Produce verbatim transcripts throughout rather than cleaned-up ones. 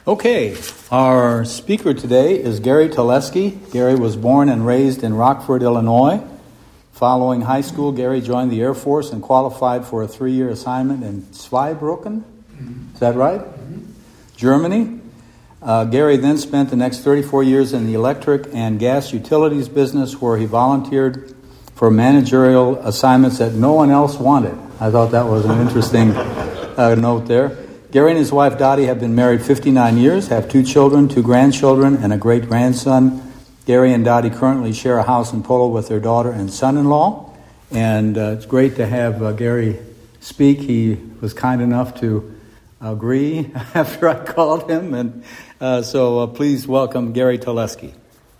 Okay, our speaker today is Gary Teleski. Gary was born and raised in Rockford, Illinois. Following high school, Gary joined the Air Force and qualified for a three-year assignment in Zweibrücken. Is that right? Mm-hmm. Germany. Uh, Gary then spent the next thirty-four years in the electric and gas utilities business, where he volunteered for managerial assignments that no one else wanted. I thought that was an interesting uh, note there. Gary and his wife Dottie have been married fifty-nine years, have two children, two grandchildren, and a great-grandson. Gary and Dottie currently share a house in Polo with their daughter and son-in-law. And uh, it's great to have uh, Gary speak. He was kind enough to agree after I called him. And uh, so uh, please welcome Gary Teleski.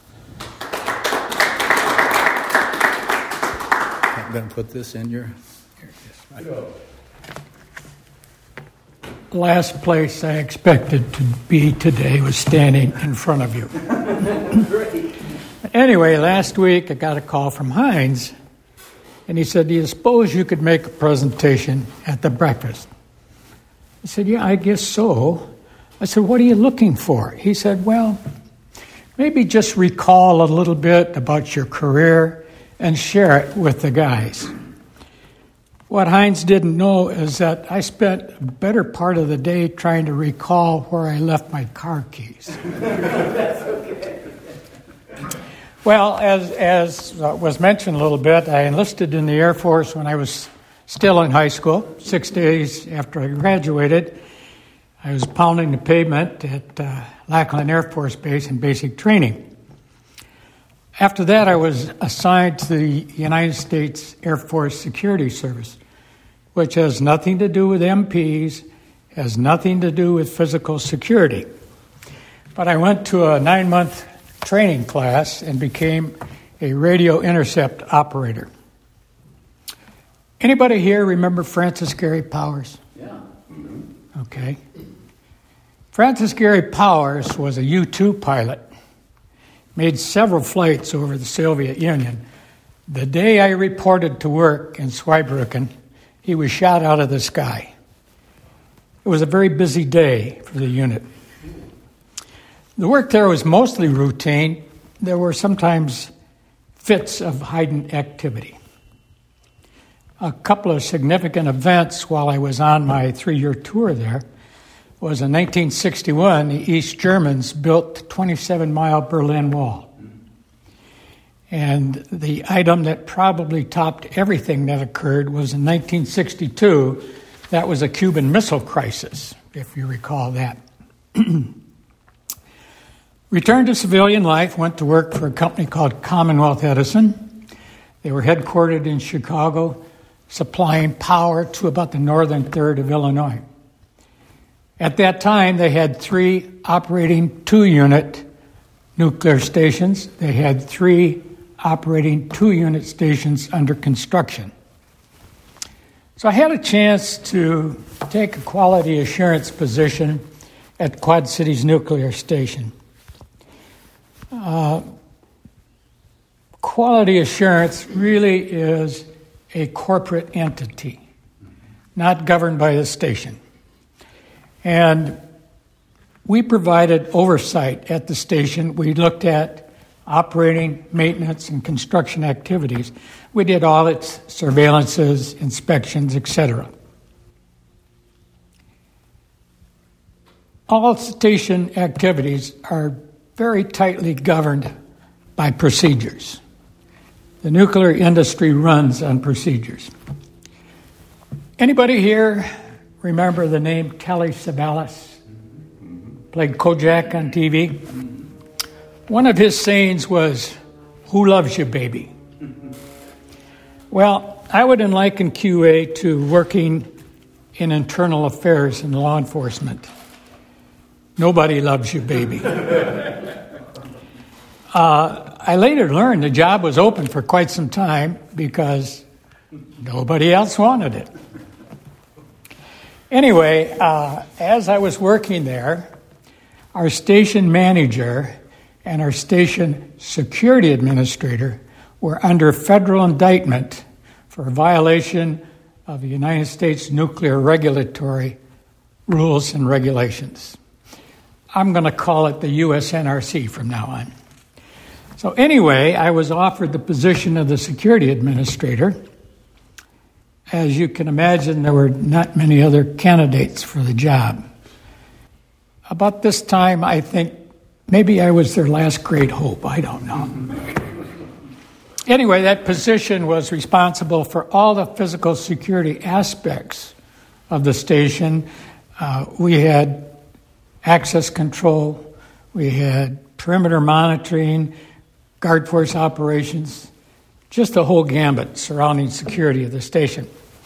I'm going to put this in your... Here it is. Right. Last place I expected to be today was standing in front of you. Anyway, last week I got a call from Heinz, and he said, "Do you suppose you could make a presentation at the breakfast?" I said, "Yeah, I guess so." I said, "What are you looking for?" He said, "Well, maybe just recall a little bit about your career and share it with the guys." What Heinz didn't know is that I spent a better part of the day trying to recall where I left my car keys. That's okay. Well, as as was mentioned a little bit, I enlisted in the Air Force when I was still in high school. Six days after I graduated, I was pounding the pavement at uh, Lackland Air Force Base in basic training. After that, I was assigned to the United States Air Force Security Service, which has nothing to do with M Ps, has nothing to do with physical security. But I went to a nine-month training class and became a radio intercept operator. Anybody here remember Francis Gary Powers? Yeah. Mm-hmm. Okay. Francis Gary Powers was a U two pilot, made several flights over the Soviet Union. The day I reported to work in Zweibrücken, he was shot out of the sky. It was a very busy day for the unit. The work there was mostly routine. There were sometimes fits of heightened activity. A couple of significant events while I was on my three-year tour there was in nineteen sixty-one, the East Germans built the twenty-seven mile Berlin Wall. And the item that probably topped everything that occurred was in nineteen sixty-two, that was a Cuban Missile Crisis, if you recall that. Returned to civilian life, went to work for a company called Commonwealth Edison. They were headquartered in Chicago, supplying power to about the northern third of Illinois. At that time, they had three operating two-unit nuclear stations. They had three operating two-unit stations under construction. So I had a chance to take a quality assurance position at Quad Cities Nuclear Station. Uh, quality assurance really is a corporate entity, not governed by the station. And we provided oversight at the station. We looked at operating, maintenance, and construction activities. We did audits, surveillances, inspections, et cetera. All station activities are very tightly governed by procedures. The nuclear industry runs on procedures. Anybody here remember the name Telly Savalas? Played Kojak on T V. One of his sayings was, "Who loves you, baby?" Well, I would liken Q A to working in internal affairs in law enforcement. Nobody loves you, baby. uh, I later learned the job was open for quite some time because nobody else wanted it. Anyway, uh, as I was working there, our station manager and our station security administrator were under federal indictment for a violation of the United States nuclear regulatory rules and regulations. I'm going to call it the U S N R C from now on. So anyway, I was offered the position of the security administrator. As you can imagine, there were not many other candidates for the job. About this time, I think maybe I was their last great hope. I don't know. Anyway, that position was responsible for all the physical security aspects of the station. Uh, we had access control, we had perimeter monitoring, guard force operations, just the whole gambit surrounding security of the station.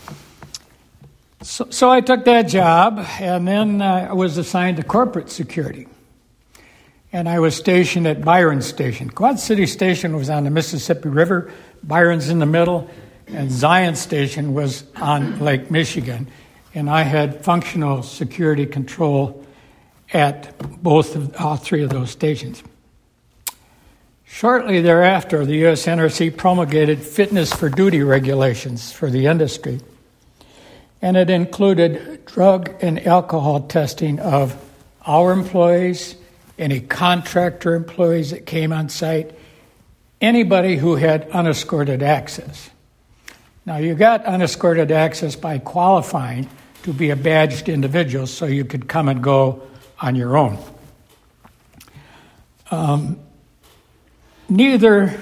So, so I took that job, and then uh, I was assigned to corporate security. And I was stationed at Byron Station. Quad City Station was on the Mississippi River, Byron's in the middle, and Zion Station was on Lake Michigan. And I had functional security control at both of all three of those stations. Shortly thereafter, the U S N R C promulgated fitness for duty regulations for the industry, and it included drug and alcohol testing of our employees, any contractor employees that came on site, anybody who had unescorted access. Now, you got unescorted access by qualifying to be a badged individual so you could come and go on your own. Um, neither,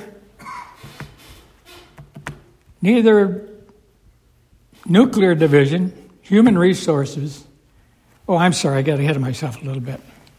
neither nuclear division, human resources, oh, I'm sorry, I got ahead of myself a little bit.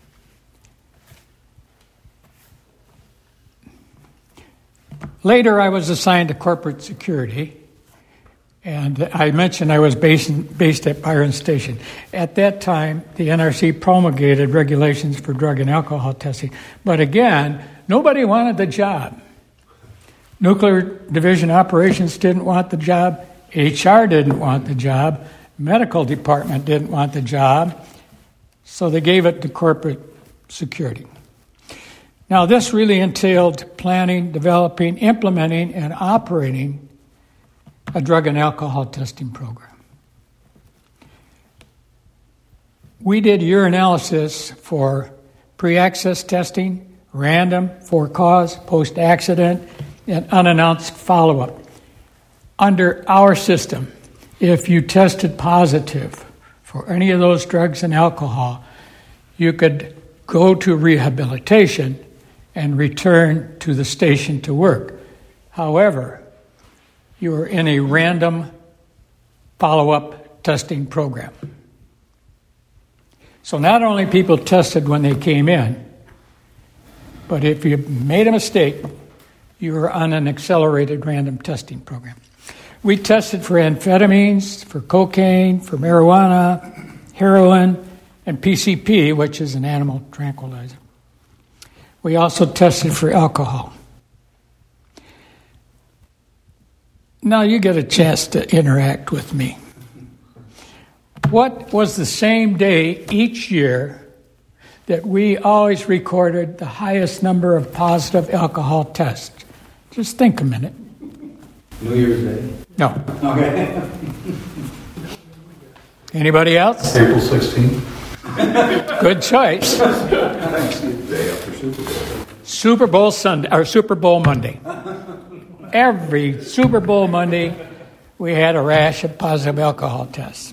Later, I was assigned to corporate security, and I mentioned I was based, in, based at Byron Station. At that time, the N R C promulgated regulations for drug and alcohol testing. But again, nobody wanted the job. Nuclear division operations didn't want the job. H R didn't want the job. Medical department didn't want the job. So they gave it to corporate security. Now, this really entailed planning, developing, implementing, and operating a drug and alcohol testing program. We did urinalysis for pre-access testing, random, for cause, post-accident, and unannounced follow-up. Under our system, if you tested positive for any of those drugs and alcohol, you could go to rehabilitation and return to the station to work. However, you were in a random follow-up testing program. So not only people tested when they came in, but if you made a mistake, you were on an accelerated random testing program. We tested for amphetamines, for cocaine, for marijuana, heroin, and P C P, which is an animal tranquilizer. We also tested for alcohol. Now you get a chance to interact with me. What was the same day each year that we always recorded the highest number of positive alcohol tests? Just think a minute. New Year's Day? No. Okay. Anybody else? April sixteenth. Good choice. Day after Super Bowl. Super Bowl Sunday, or Super Bowl Monday. Every Super Bowl Monday, we had a rash of positive alcohol tests.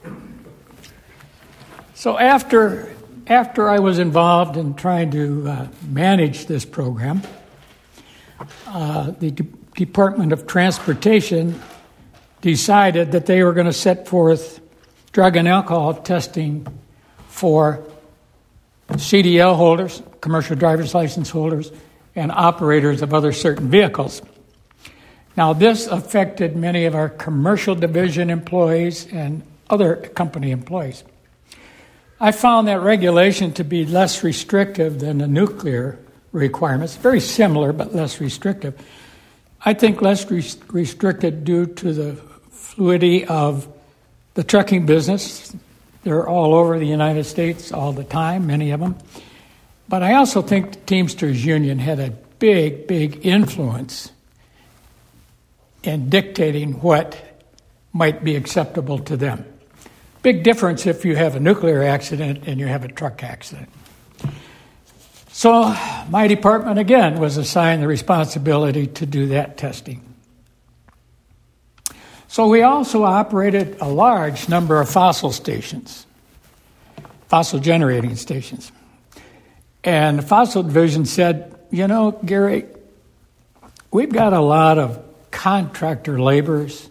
So after after I was involved in trying to uh, manage this program, uh, the D- Department of Transportation decided that they were going to set forth drug and alcohol testing for C D L holders, commercial driver's license holders, and operators of other certain vehicles. Now, this affected many of our commercial division employees and other company employees. I found that regulation to be less restrictive than the nuclear requirements, very similar but less restrictive. I think less res- restricted due to the fluidity of the trucking business. They're all over the United States all the time, many of them. But I also think the Teamsters Union had a big, big influence in dictating what might be acceptable to them. Big difference if you have a nuclear accident and you have a truck accident. So my department, again, was assigned the responsibility to do that testing. So we also operated a large number of fossil stations, fossil generating stations. And the fossil division said, you know, Gary, we've got a lot of contractor laborers,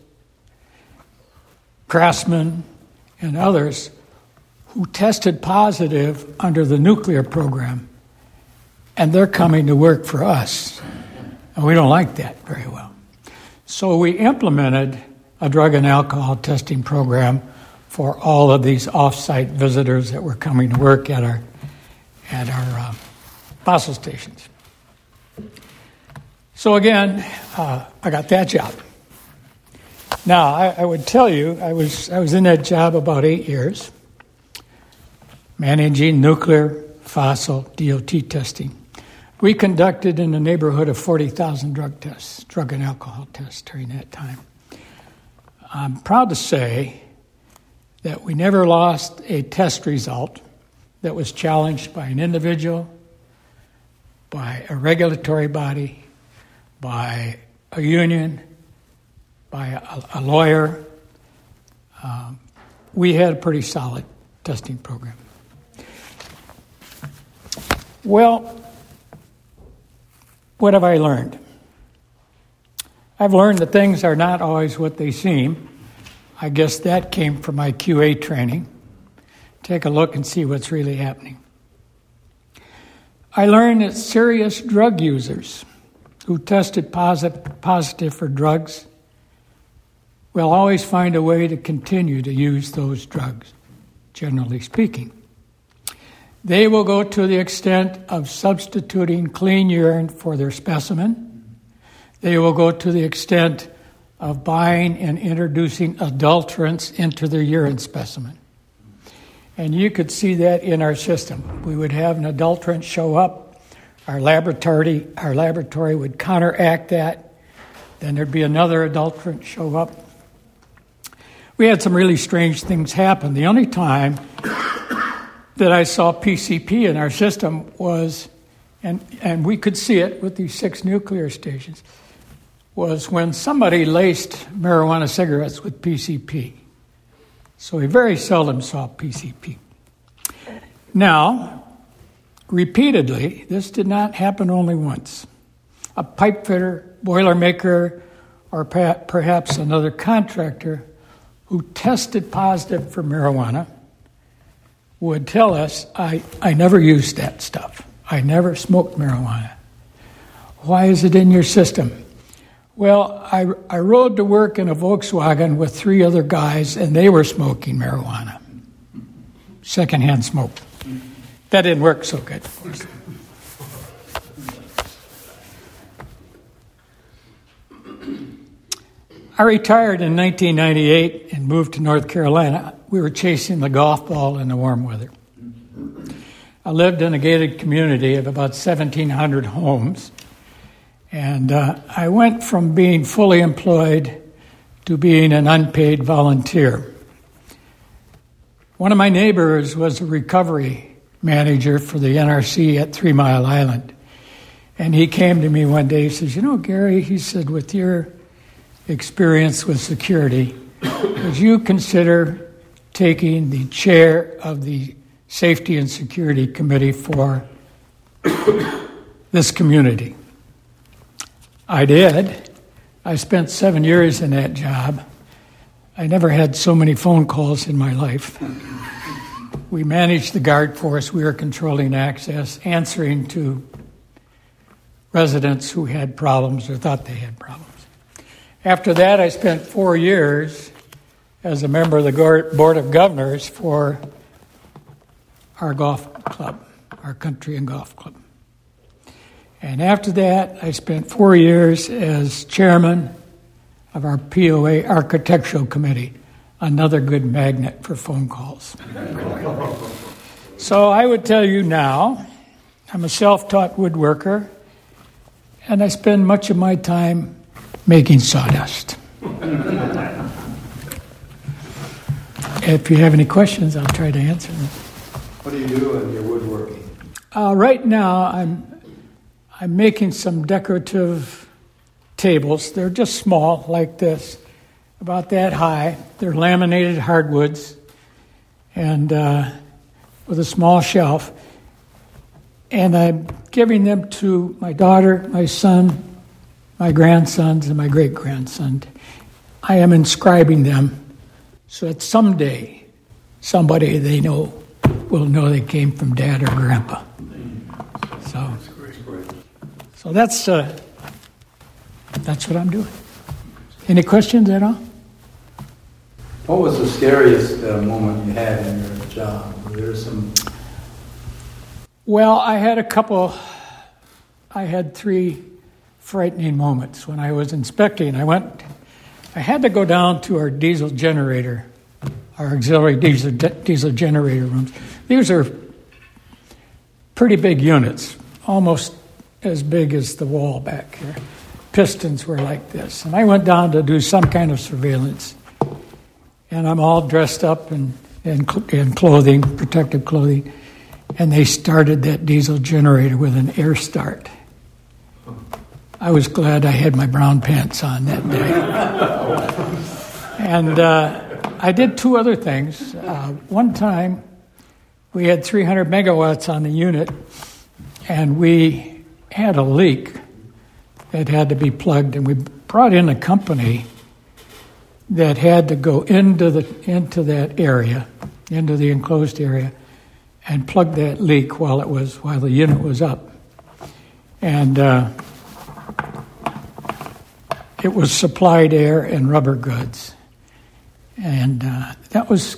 craftsmen, and others who tested positive under the nuclear program, and they're coming to work for us. And we don't like that very well. So we implemented a drug and alcohol testing program for all of these off-site visitors that were coming to work at our at our uh, fossil stations. So again, uh, I got that job. Now, I, I would tell you, I was I was in that job about eight years, managing nuclear, fossil, D O T testing. We conducted in the neighborhood of forty thousand drug tests, drug and alcohol tests during that time. I'm proud to say that we never lost a test result that was challenged by an individual, by a regulatory body, by a union, by a, a lawyer. Um, we had a pretty solid testing program. Well, what have I learned? I've learned that things are not always what they seem. I guess that came from my Q A training. Take a look and see what's really happening. I learned that serious drug users who tested posit- positive for drugs will always find a way to continue to use those drugs, generally speaking. They will go to the extent of substituting clean urine for their specimen. They will go to the extent of buying and introducing adulterants into their urine specimen. And you could see that in our system. We would have an adulterant show up. Our laboratory, our laboratory would counteract that. Then there'd be another adulterant show up. We had some really strange things happen. The only time that I saw P C P in our system was, and, and we could see it with these six nuclear stations, was when somebody laced marijuana cigarettes with P C P. So we very seldom saw P C P. Now, repeatedly, this did not happen only once. A pipe fitter, boiler maker, or perhaps another contractor who tested positive for marijuana would tell us, I, I never used that stuff. I never smoked marijuana. Why is it in your system? Well, I, I rode to work in a Volkswagen with three other guys, and they were smoking marijuana. Secondhand smoke. That didn't work so good. I retired in nineteen ninety-eight and moved to North Carolina. We were chasing the golf ball in the warm weather. I lived in a gated community of about seventeen hundred homes. And uh, I went from being fully employed to being an unpaid volunteer. One of my neighbors was a recovery manager for the N R C at Three Mile Island. And he came to me one day, he says, you know, Gary, he said, with your experience with security, would you consider taking the chair of the Safety and Security Committee for this community? I did. I spent seven years in that job. I never had so many phone calls in my life. We managed the guard force. We were controlling access, answering to residents who had problems or thought they had problems. After that, I spent four years as a member of the Board of Governors for our golf club, our country and golf club. And after that, I spent four years as chairman of our P O A Architectural Committee, another good magnet for phone calls. So I would tell you now, I'm a self-taught woodworker, and I spend much of my time making sawdust. If you have any questions, I'll try to answer them. What do you do in your woodworking? Uh, right now, I'm I'm making some decorative tables. They're just small, like this, about that high. They're laminated hardwoods, and uh, with a small shelf. And I'm giving them to my daughter, my son, my grandsons, and my great-grandson. I am inscribing them so that someday somebody they know will know they came from Dad or Grandpa. So, so that's uh, that's what I'm doing. Any questions at all? What was the scariest uh, moment you had in your job? Were there some... Well, I had a couple, I had three frightening moments. When I was inspecting, I went, I had to go down to our diesel generator, our auxiliary diesel, diesel generator rooms. These are pretty big units, almost as big as the wall back here. Pistons were like this. And I went down to do some kind of surveillance. And I'm all dressed up in, in, in clothing, protective clothing. And they started that diesel generator with an air start. I was glad I had my brown pants on that day. And uh, I did two other things. Uh, one time, we had three hundred megawatts on the unit, and we had a leak that had to be plugged, and we brought in a company that had to go into the into that area, into the enclosed area, and plug that leak while it was while the unit was up. And uh, it was supplied air and rubber goods. And uh, that was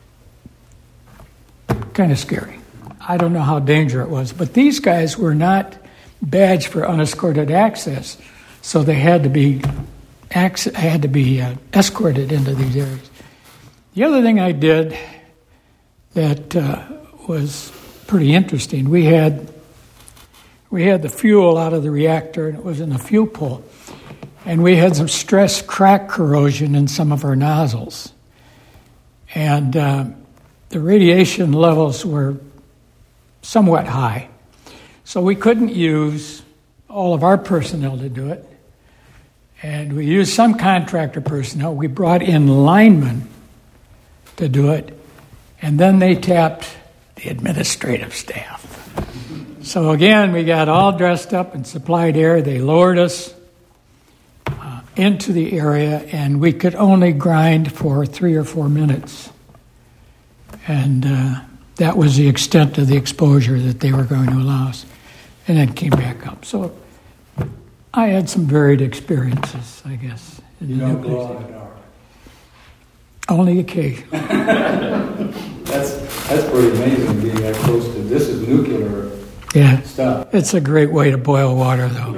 kind of scary. I don't know how dangerous it was, but these guys were not badged for unescorted access, so they had to be ac- had to be uh, escorted into these areas. The other thing I did that uh, was pretty interesting. We had we had the fuel out of the reactor, and it was in the fuel pool, and we had some stress crack corrosion in some of our nozzles, and uh, the radiation levels were somewhat high, so we couldn't use all of our personnel to do it, and we used some contractor personnel. We brought in linemen to do it, and then they tapped the administrative staff. So again, we got all dressed up and supplied air. They lowered us uh, into the area, and we could only grind for three or four minutes. And uh, that was the extent of the exposure that they were going to allow us. And then came back up. So I had some varied experiences, I guess. You don't glow in the dark. Only occasionally. That's that's pretty amazing being that close to this is nuclear yeah. stuff. It's a great way to boil water, though.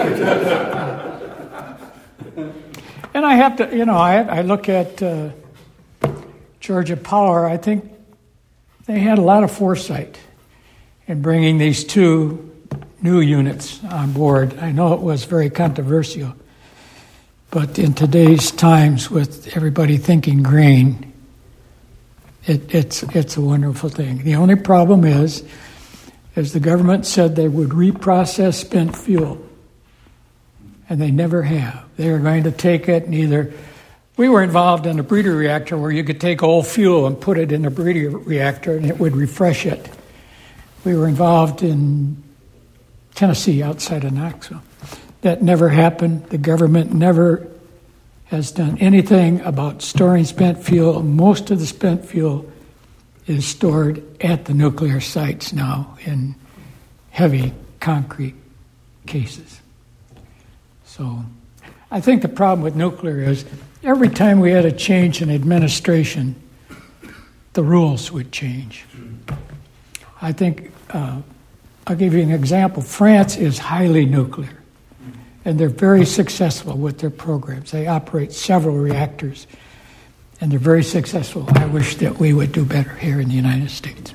And I have to, you know, I I look at uh, Georgia Power. I think they had a lot of foresight in bringing these two new units on board. I know it was very controversial. But in today's times, with everybody thinking green, it, it's it's a wonderful thing. The only problem is, as the government said, they would reprocess spent fuel, and they never have. They are going to take it and either... We were involved in a breeder reactor where you could take old fuel and put it in a breeder reactor, and it would refresh it. We were involved in Tennessee, outside of Knoxville. That never happened. The government never has done anything about storing spent fuel. Most of the spent fuel is stored at the nuclear sites now in heavy concrete cases. So I think the problem with nuclear is every time we had a change in administration, the rules would change. I think, uh, I'll give you an example. France is highly nuclear. And they're very successful with their programs. They operate several reactors, and they're very successful. I wish that we would do better here in the United States.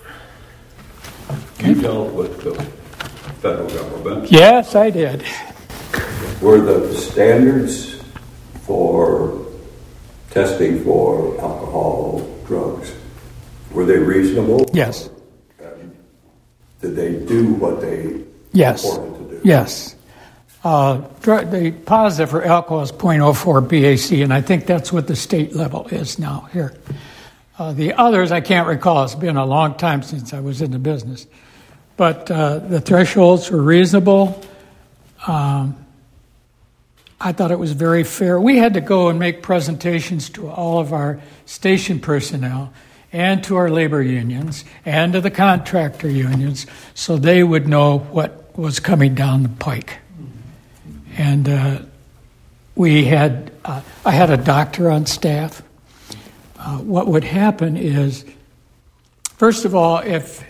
Okay. You dealt with the federal government? Yes, I did. Were the standards for testing for alcohol, drugs, were they reasonable? Yes. did they do what they yes. purported to do? Yes. Uh, the positive for alcohol is zero point zero four B A C, and I think that's what the state level is now here. Uh, the others I can't recall. It's been a long time since I was in the business. But uh, the thresholds were reasonable. Um, I thought it was very fair. We had to go and make presentations to all of our station personnel and to our labor unions and to the contractor unions so they would know what was coming down the pike. And uh, we had, uh, I had a doctor on staff. Uh, what would happen is, first of all, if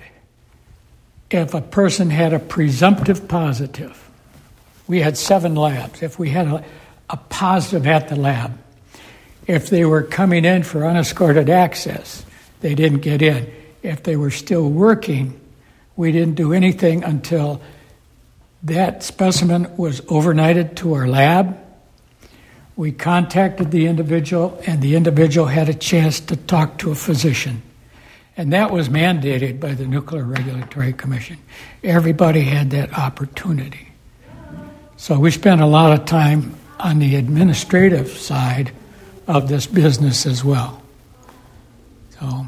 if a person had a presumptive positive, we had seven labs. If we had a, a positive at the lab, if they were coming in for unescorted access, they didn't get in. If they were still working, we didn't do anything until that specimen was overnighted to our lab. We contacted the individual, and the individual had a chance to talk to a physician. And that was mandated by the Nuclear Regulatory Commission. Everybody had that opportunity. So we spent a lot of time on the administrative side of this business as well. So,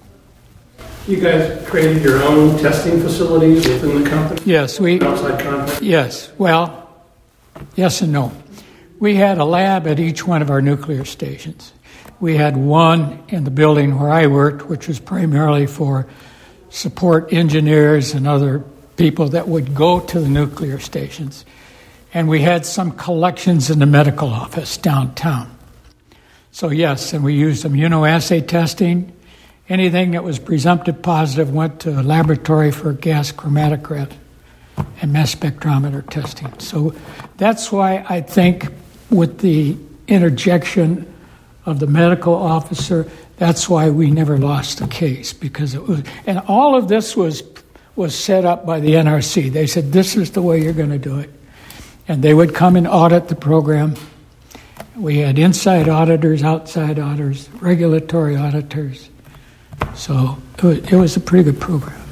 you guys created your own testing facilities within the company? Yes, we. Outside contact? Yes, well, yes and no. We had a lab at each one of our nuclear stations. We had one in the building where I worked, which was primarily for support engineers and other people that would go to the nuclear stations. And we had some collections in the medical office downtown. So yes, and we used immunoassay testing. Anything that was presumptive positive went to a laboratory for gas chromatograph and mass spectrometer testing. So that's why I think with the interjection of the medical officer, that's why we never lost the case, because it was, and all of this was was set up by the N R C. They said, this is the way you're going to do it. And they would come and audit the program. We had inside auditors, outside auditors, regulatory auditors. So it was, it was a pretty good program.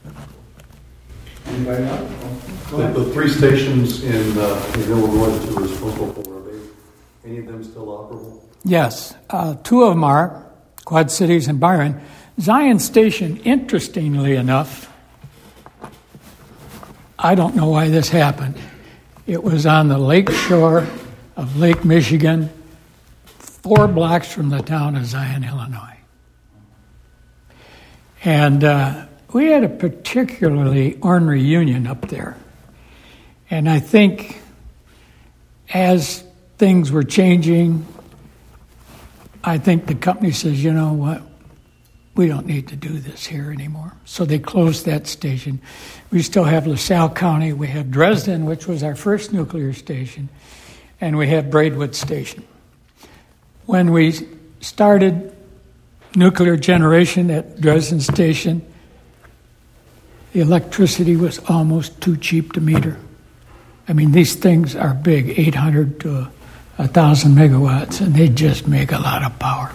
Anybody else? The, the three stations in, uh, in Illinois that you were responsible for, are they, any of them still operable? Yes, uh, two of them are, Quad Cities and Byron. Zion Station, interestingly enough, I don't know why this happened. It was on the lake shore of Lake Michigan, four blocks from the town of Zion, Illinois. And uh, we had a particularly ornery union up there. And I think as things were changing, I think the company says, you know what, we don't need to do this here anymore. So they closed that station. We still have LaSalle County. We have Dresden, which was our first nuclear station. And we have Braidwood Station. When we started nuclear generation at Dresden Station, the electricity was almost too cheap to meter. I mean, these things are big, eight hundred to one thousand megawatts, and they just make a lot of power.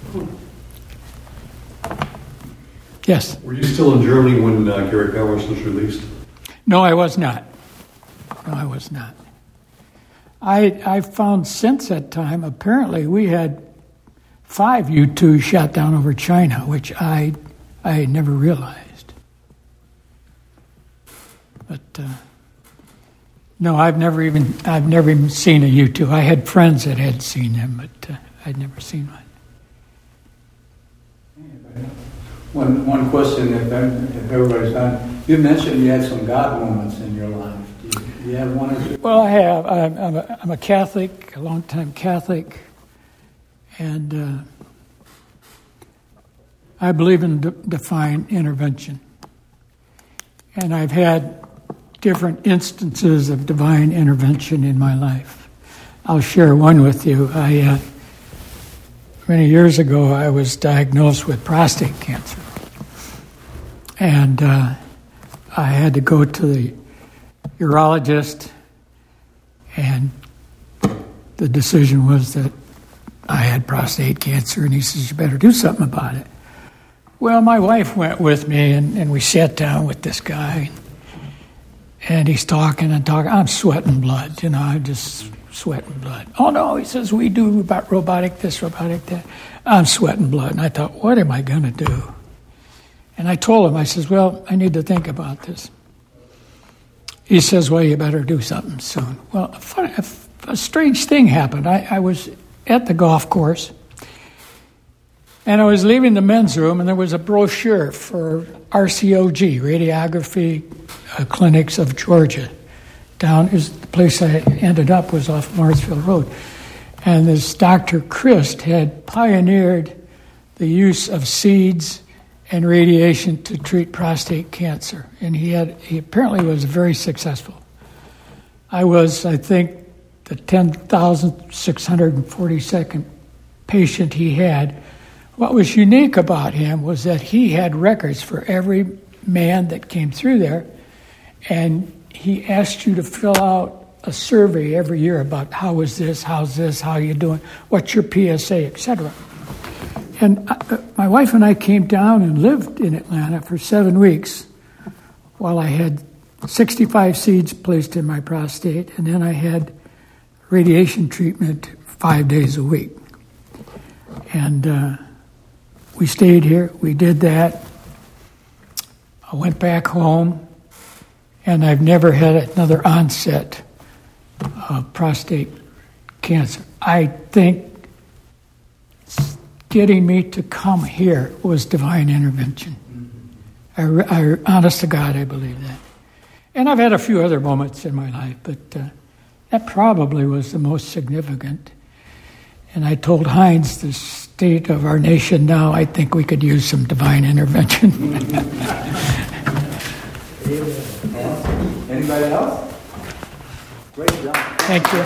Yes? Were you still in Germany when uh, Gary Powers was released? No, I was not. No, I was not. I I found since that time, apparently we had five U two shot down over China, which I I never realized. But uh, no, I've never even I've never even seen a U two. I had friends that had seen them, but uh, I'd never seen one. One one question, if, if everybody's done, you mentioned you had some God moments in your life. Do you, do you have one or two? Well, I have. I'm, I'm, a, I'm a Catholic, a long-time Catholic, and uh, I believe in d- divine intervention. And I've had different instances of divine intervention in my life. I'll share one with you. I uh, many years ago, I was diagnosed with prostate cancer. And uh, I had to go to the urologist, and the decision was that I had prostate cancer, and he says, you better do something about it. Well, my wife went with me, and, and we sat down with this guy, and he's talking and talking. I'm sweating blood, you know, I'm just sweating blood. Oh, no, he says, we do about robotic this, robotic that. I'm sweating blood. And I thought, what am I going to do? And I told him, I says, well, I need to think about this. He says, well, you better do something soon. Well, a, funny, a, a strange thing happened. I, I was at the golf course, and I was leaving the men's room, and there was a brochure for R C O G, Radiography uh, Clinics of Georgia. Down is the place I ended up was off Morrisville Road. And this Doctor Christ had pioneered the use of seeds and radiation to treat prostate cancer. And he had he apparently was very successful. I was, I think, the ten thousand six hundred forty-second patient he had. What was unique about him was that he had records for every man that came through there, and he asked you to fill out a survey every year about how is this, how's this, how you doing, what's your P S A, et cetera. And I, my wife and I came down and lived in Atlanta for seven weeks while I had sixty-five seeds placed in my prostate, and then I had radiation treatment five days a week. And uh, we stayed here, we did that. I went back home, and I've never had another onset of prostate cancer. I think getting me to come here was divine intervention. I, I, honest to God, I believe that. And I've had a few other moments in my life, but uh, that probably was the most significant. And I told Heinz, the state of our nation now, I think we could use some divine intervention. Anybody else? Great job. Thank you.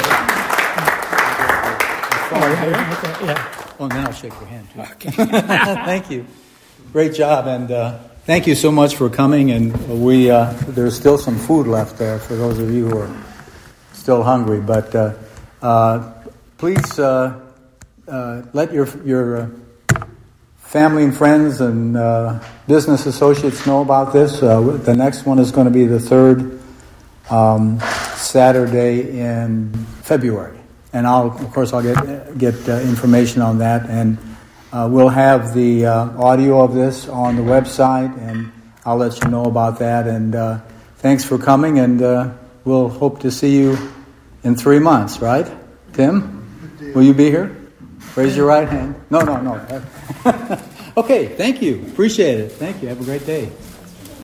Sorry. Okay, yeah. Oh, then I'll shake your hand, too. Okay. Thank you. Great job, and uh, thank you so much for coming. And we uh, there's still some food left there for those of you who are still hungry. But uh, uh, please uh, uh, let your your uh, family and friends and uh, business associates know about this. Uh, the next one is going to be the third um, Saturday in February. And I'll, of course, I'll get get uh, information on that, and uh, we'll have the uh, audio of this on the website, and I'll let you know about that. And uh, thanks for coming, and uh, we'll hope to see you in three months, right? Tim, will you be here? Raise your right hand. No, no, no. Okay, thank you. Appreciate it. Thank you. Have a great day.